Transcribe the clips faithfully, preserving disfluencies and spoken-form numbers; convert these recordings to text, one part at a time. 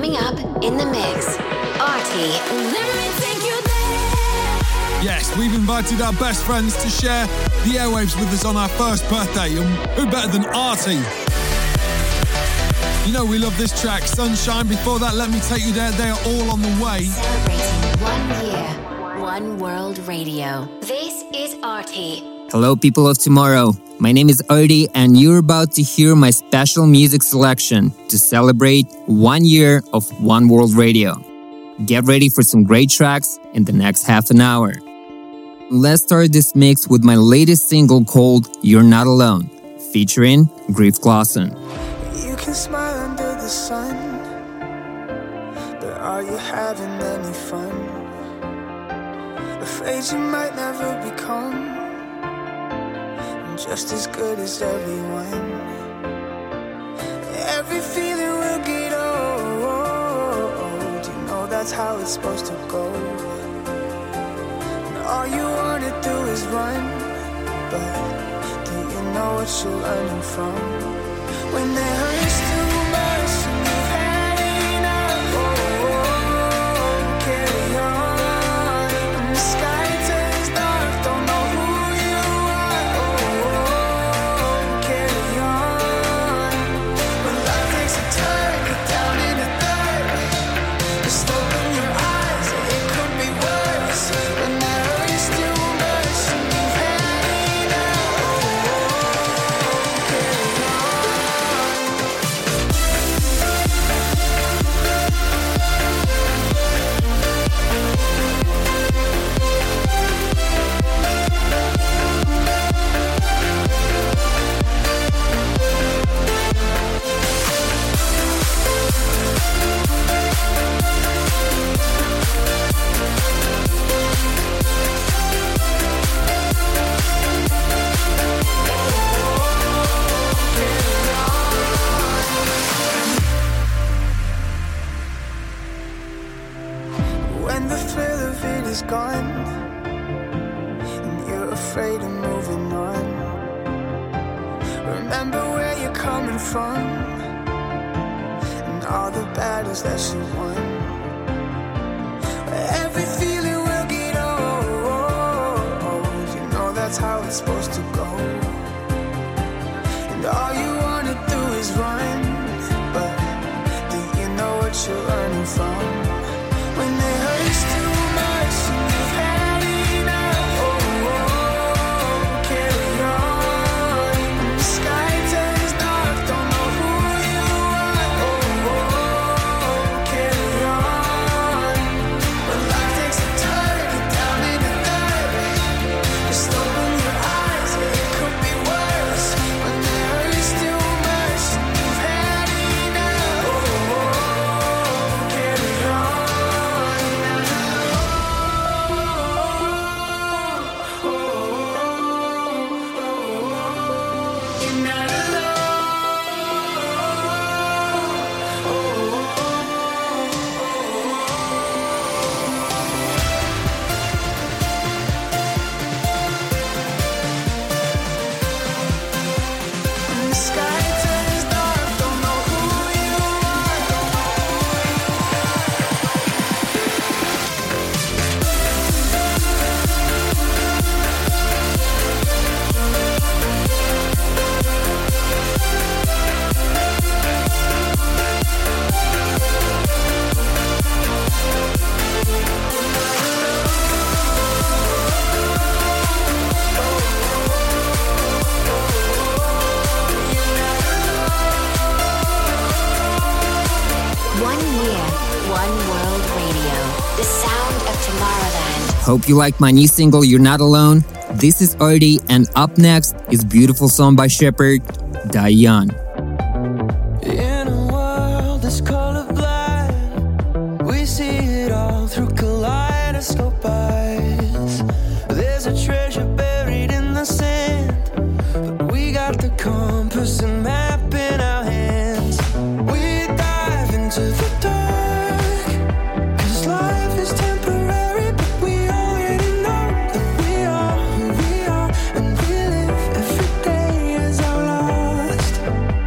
Coming up in the mix, Arty. Let me take you there. Yes, we've invited our best friends to share the airwaves with us on our first birthday, and who better than Arty? You know we love this track, Sunshine. Before that, Let Me Take You There. They are all on the way. Celebrating one year, one world radio. This is Arty. Hello, people of tomorrow. My name is Arty, and you're about to hear my special music selection to celebrate one year of One World Radio. Get ready for some great tracks in the next half an hour. Let's start this mix with my latest single called You're Not Alone, featuring Griff Clausen. You can smile under the sun, but are you having any fun? Afraid you might never become just as good as everyone. Every feeling will get old. You know that's how it's supposed to go. And all you wanna do is run, but do you know what you're learning from? When it hurts too much and you've had enough, oh, oh, carry on. When the sky turns dark, don't know who you are, oh, oh, carry on. When life takes a turn, you're down in the dirt, just open your eyes, it could be worse. When it hurts too much and you've had enough, oh, oh, carry on. When the thrill of it is gone and you're afraid of moving on, remember where you're coming from and all the battles that you won. Every feeling will get old. You know that's how it's supposed to go. And all you wanna do is run, but do you know what you're learning from? When it hurts too much and you've had enough, oh, oh, carry on. When the sky turns dark, don't know who you are, oh, oh, carry on. When life takes a turn, you're down in the dirt, just open your eyes, it could be worse. When it hurts too much and you've had enough, oh, oh, carry on. When the sky turns dark, don't know who you are, don't know One year, one world radio. The sound of Tomorrowland. Hope you like my new single, You're Not Alone. This is Arty, and up next is beautiful song by Shepherd, Diane. In a world that's colorblind, we see it all through kaleidoscope eyes. There's a treasure buried in the sand, but we got the compass and map in our hands. We dive into the dark, 'cause life is temporary, but we already know that we are who we are, and we live every day as our last.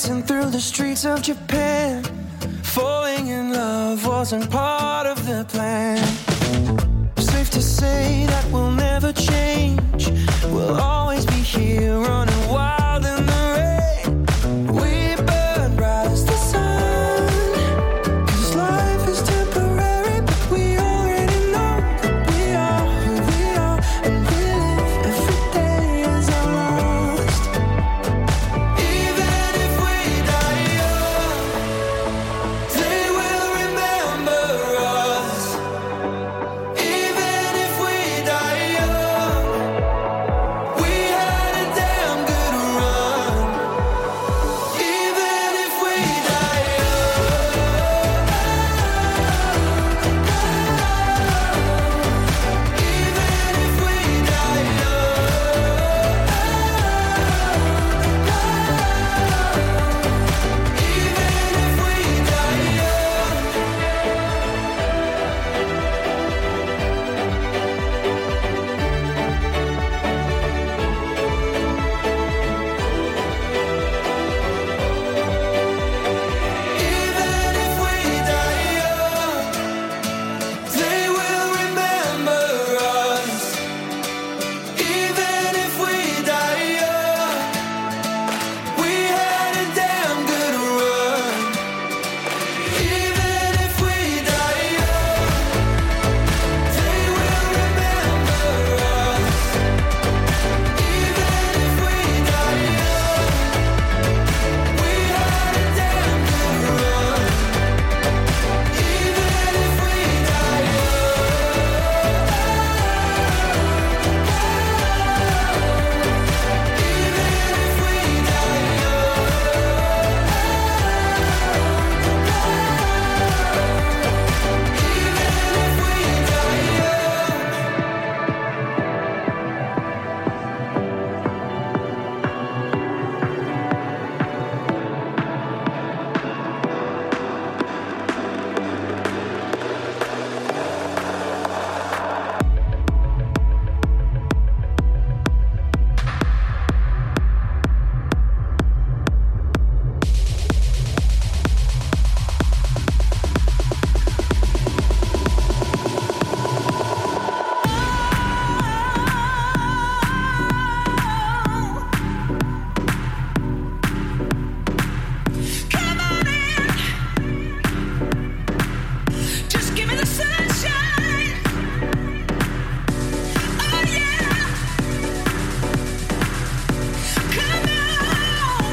dancing through the streets of Japan. Falling in love wasn't part of the plan. Safe to say that we'll never change. We'll always be here running wild in the rain. We burn bright as the sun, 'cause life is temporary, but we already know that we are who we are, and we live every day as our last. Even if we die young, they will remember us. Even if we die young, we had a damn good run. Even if we die young, even if we die young, even if we die young. Even if we die young, they will remember us. Even if we die young, we had a damn good run. Even if we die young, they will remember us. Even if we die young, we had a damn good run. Even if we die just give me the sunshine. Oh yeah, come on.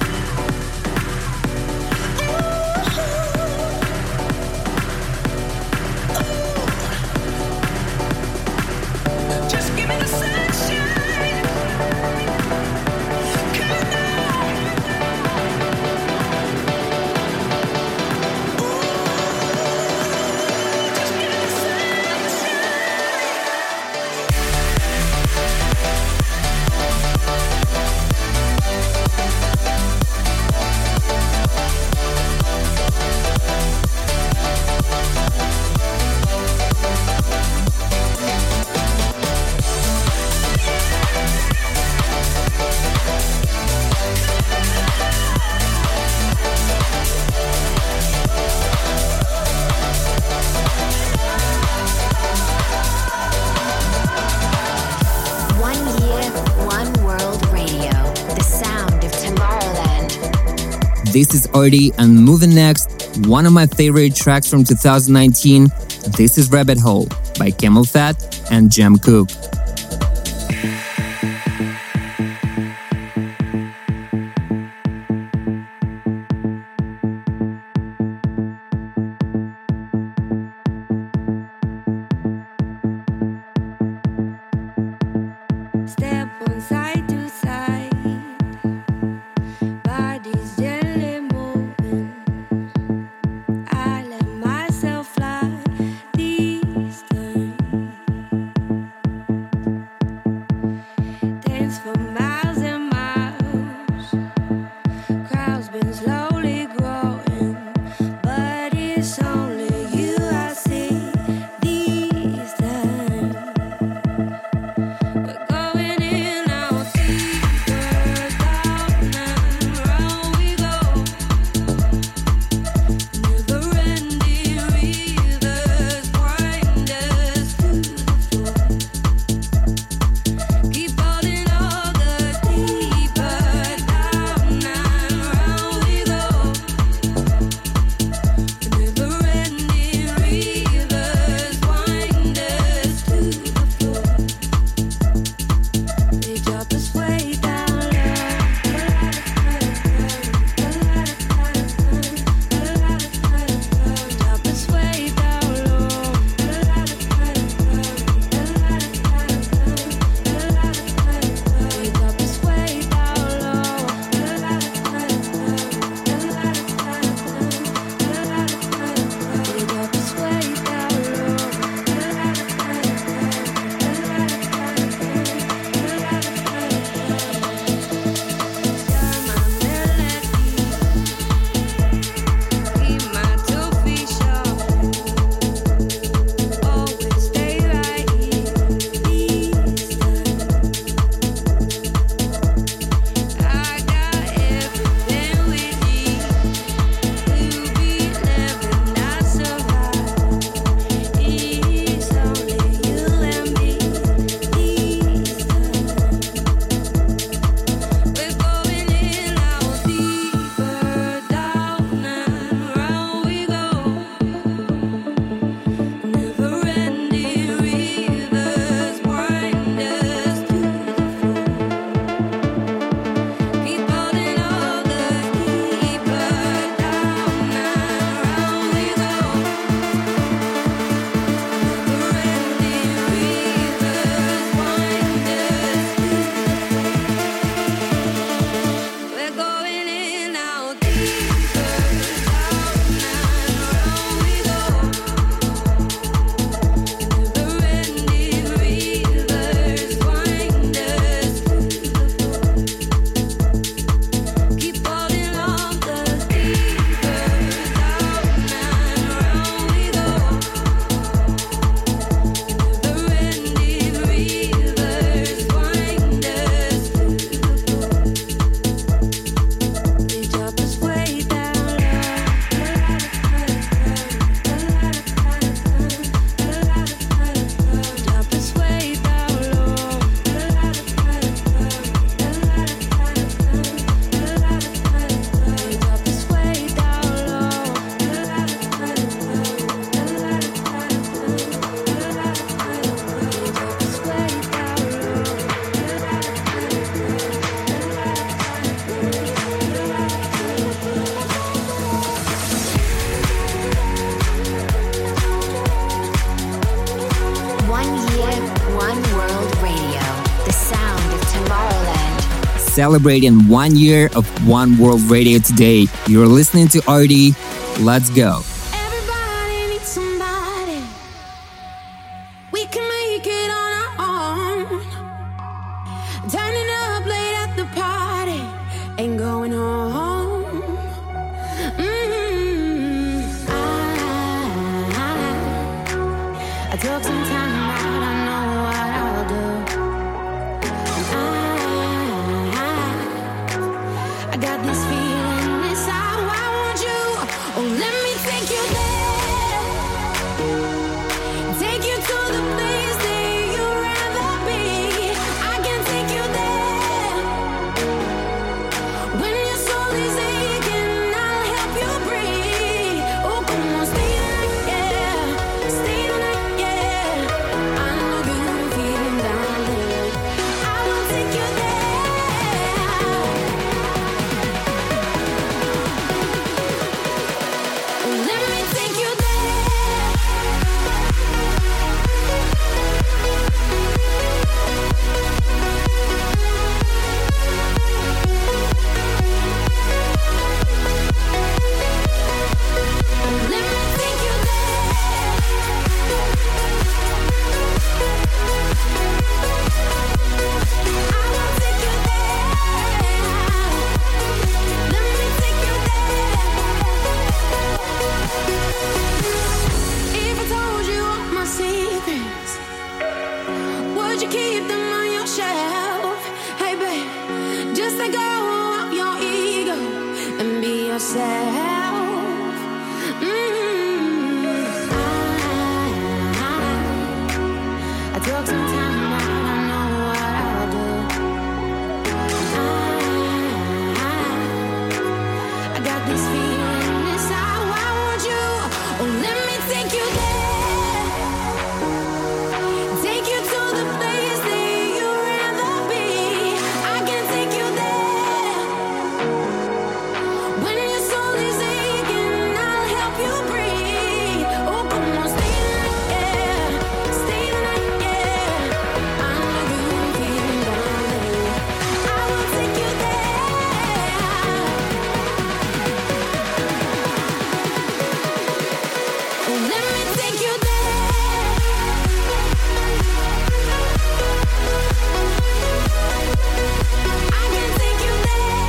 Ooh. Just give me the sunshine. Come on. Just give me the One year, one world radio. The sound of Tomorrowland. This is Artie, and moving next, one of my favorite tracks from two thousand nineteen. This is Rabbit Hole by Camel Fat and Jam Cook. Step on side to side, bodies gently moving. I let myself fly these times. Dance for miles and miles. Crowd's been slowly growing, but it's only you I see these times. We're going in out deeper, down and round we go. celebrating one year of One World Radio today. You're listening to Artie. Let's go. Everybody needs somebody. We can make it on our own. Turning up late at the party, ain't going home. Mm-hmm. I, I took some time out, I know what I'll do. I, I got this feeling inside, I want you. Oh, let me take you there. Take you to the place that you'd rather be. I can take you there. When your soul is aching, I'll help you breathe. Oh, come on, stay the night, yeah. Stay the night, yeah. I know you're feeling down there. I will take you there. Oh, let me take you there. Let me take you there. I will take you there. Let me take you there. If I told you all my secrets, would you keep them on your shelf? Hey babe, just let go of your ego and be yourself. Mm-hmm. I, I took some time out, I know what I'll do. I, I got this feeling inside, I want you. Oh, let me take you there. Take you to the place that you'd rather be. I can take you there. When your soul is aching, I'll help you breathe. Oh, come on, stay the night, yeah. Stay the night, yeah. I know you're feeling down there. I will take you there. Oh, let me take you there. I can take you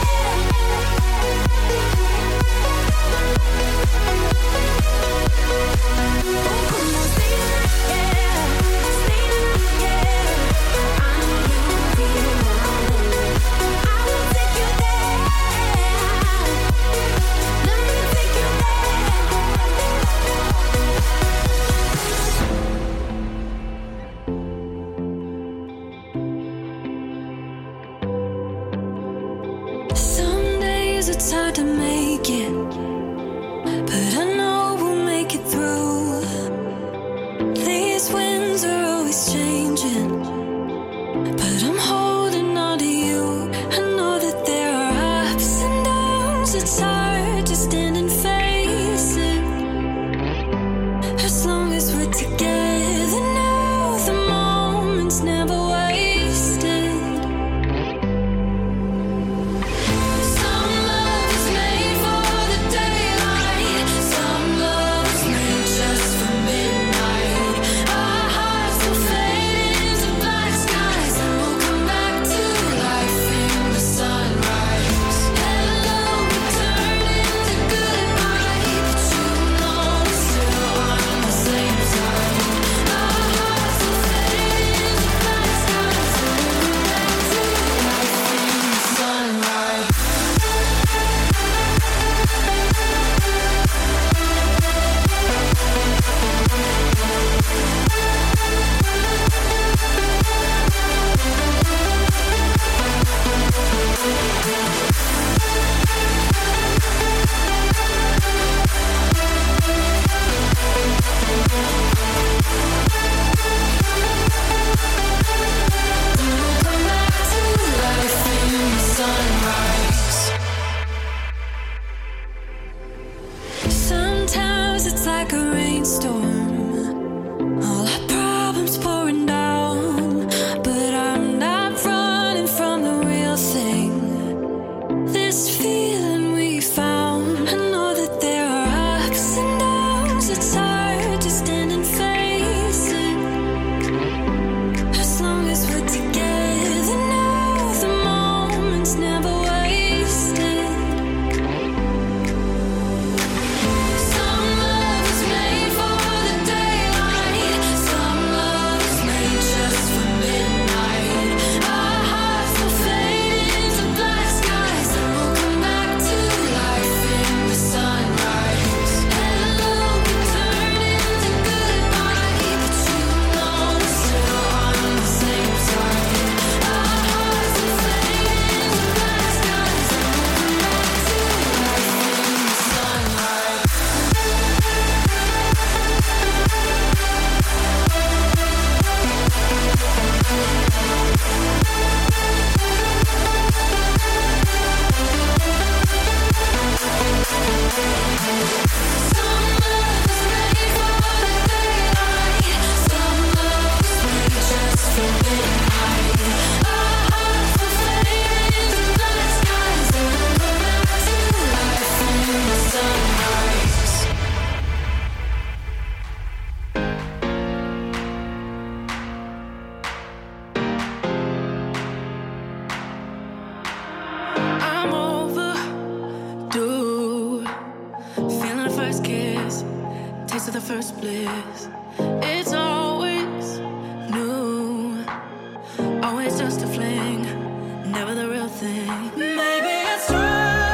there. Oh, come on, stay the night, yeah. Stay the night, yeah. I know you're feeling down there. I will take you there. Let me take you there. Some days it's hard to make it, but I know we'll make it through. These winds are always changing, but I'm holding on to you. I know that there are ups and downs, it's hard to stand and face it. As long as we're together now, the moment's never wasted. Some love is made for the daylight, some first bliss. It's always new, always just a fling, never the real thing. Maybe it's true.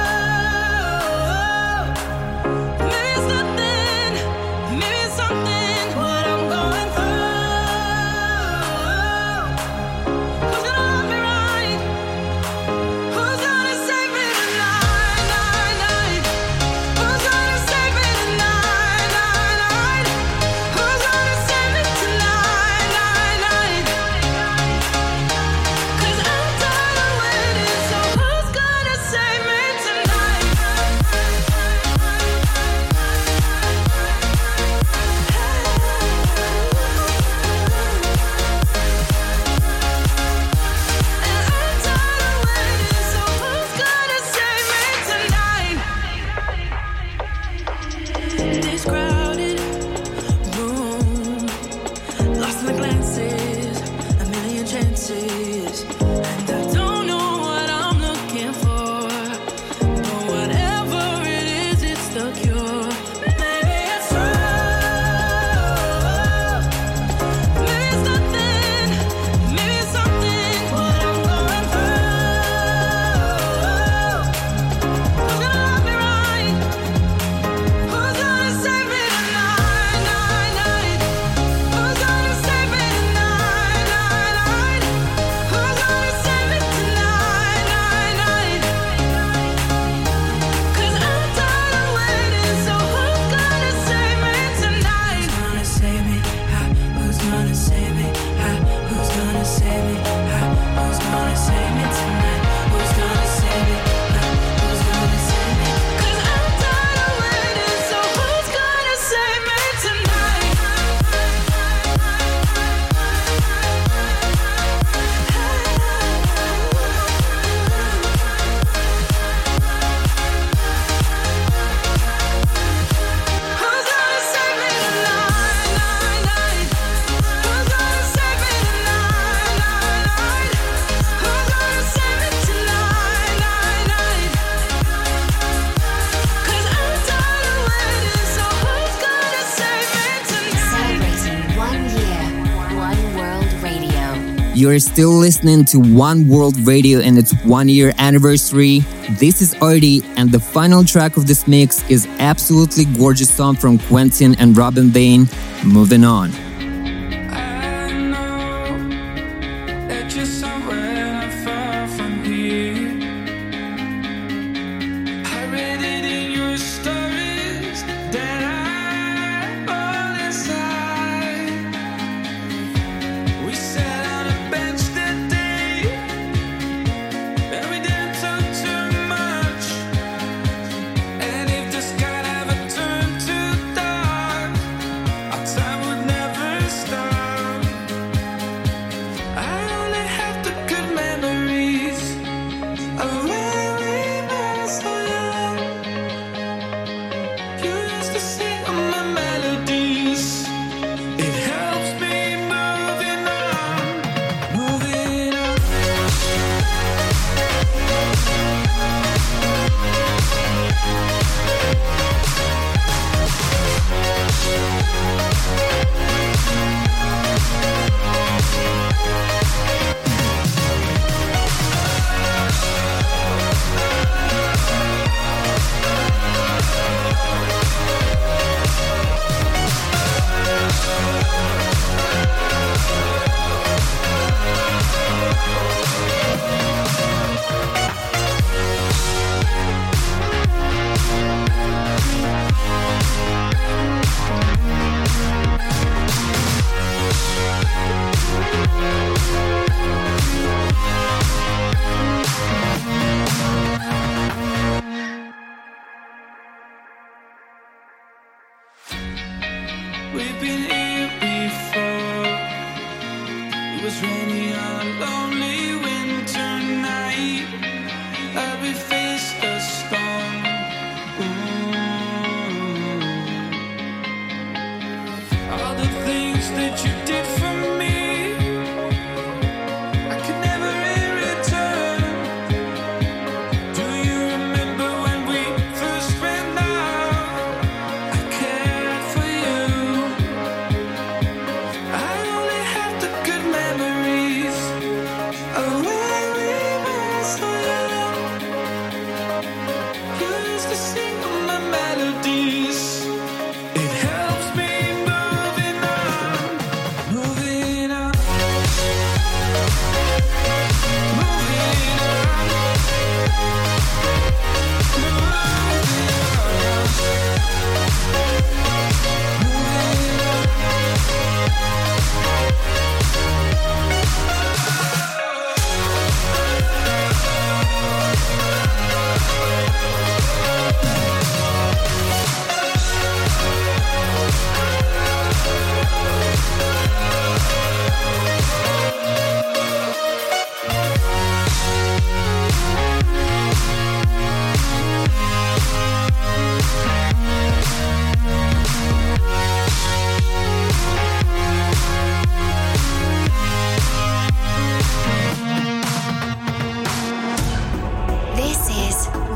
You're still listening to One World Radio and its one year anniversary. This is Artie, and the final track of this mix is absolutely gorgeous song from Quentin and Robin Bain, Moving On. Time would never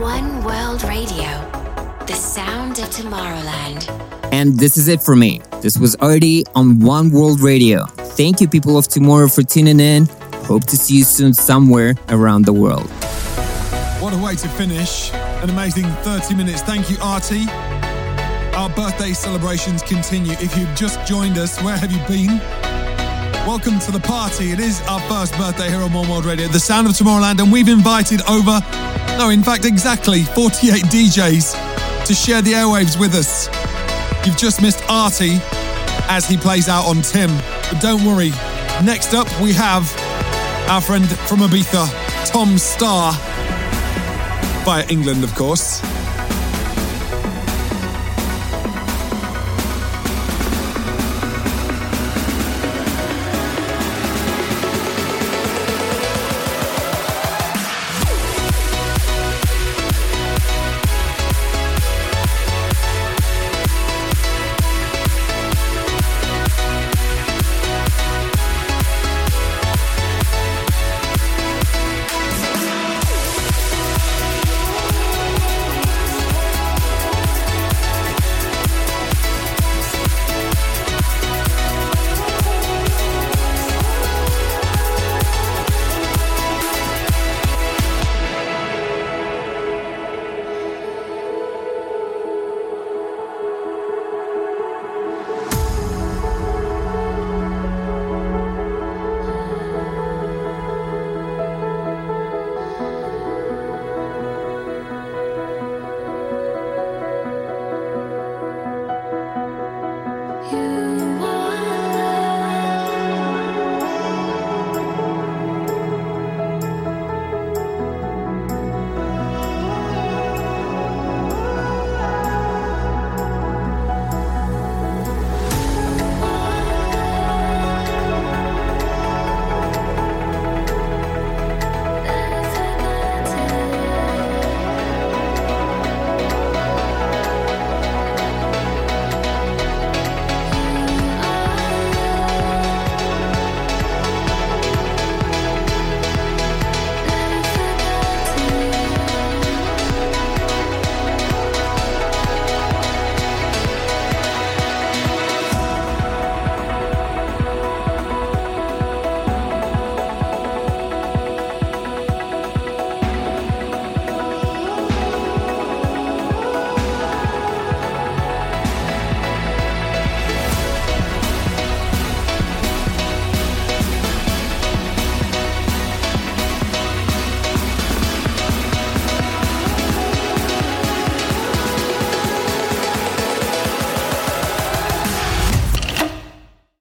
One World Radio, the sound of Tomorrowland. And this is it for me. This was Artie on One World Radio. Thank you, people of tomorrow, for tuning in. Hope to see you soon somewhere around the world. What a way to finish. An amazing thirty minutes. Thank you, Artie. Our birthday celebrations continue. If you've just joined us, where have you been? Welcome to the party. It is our first birthday here on One World Radio, the sound of Tomorrowland, and we've invited over, no, in fact, exactly forty-eight D Js to share the airwaves with us. You've just missed Artie as he plays out on Tim. But don't worry, next up we have our friend from Ibiza, Tom Starr, via England, of course.